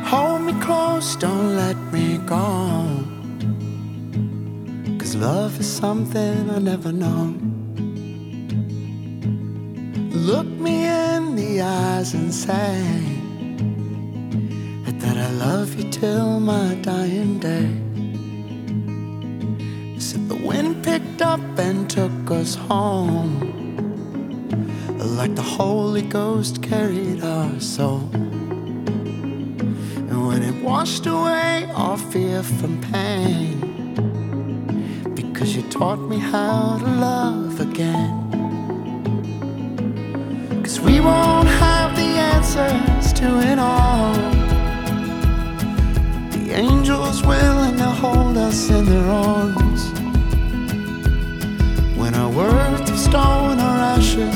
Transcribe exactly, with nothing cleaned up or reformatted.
Hold me close, don't let me go, 'cause love is something I never known. Look me in the eyes and say that I love you till my dying day. Said the wind picked up and took us home, like the Holy Ghost carried our soul. And when it washed away all fear from pain, because you taught me how to love again. 'Cause we won't have the answers to it all. The angels will, and they'll hold us in their arms. When our worth of stone or ashes